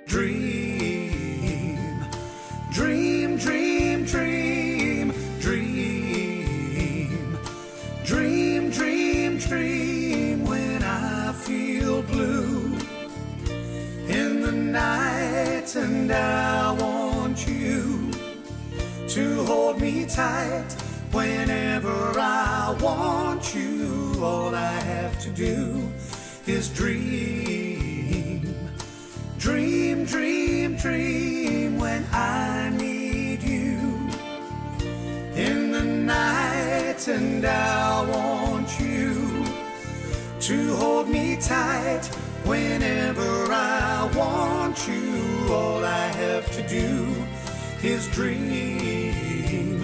Dream, dream, dream, dream, dream, dream, dream, dream. When I feel blue in the night and I want you to hold me tight whenever I want you. All I have to do is dream, dream, dream, dream. When I need you in the night and I want you to hold me tight whenever I want you. All I have to do is dream,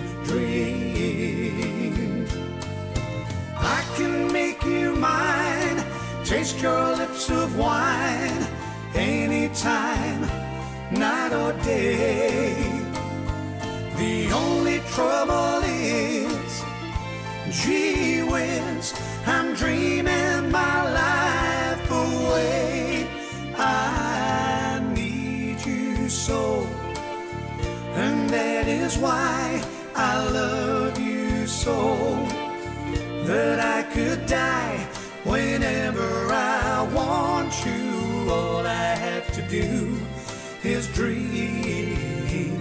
dream. I can make you mine, taste your lips of wine, anytime, night or day. The only trouble is, gee whiz, I'm dreaming my life away. I need you so, and that is why I love you so, that I could die whenever I want you. All I have to do is dream,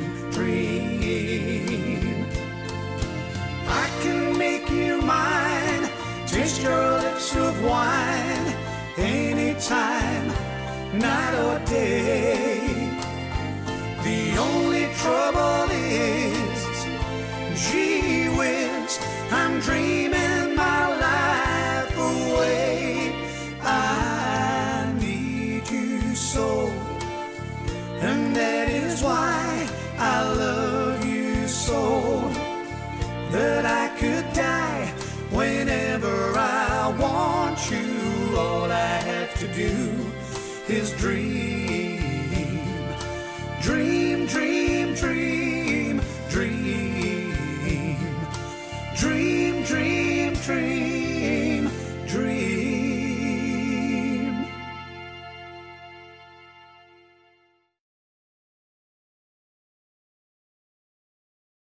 dream. I can make you mine, taste your lips of wine, anytime, night or day. The only trouble is, gee whiz, I'm dreaming my life away. I need you so, and that is why I love you so, that I could die whenever I want you. All I have to do is dream, dream.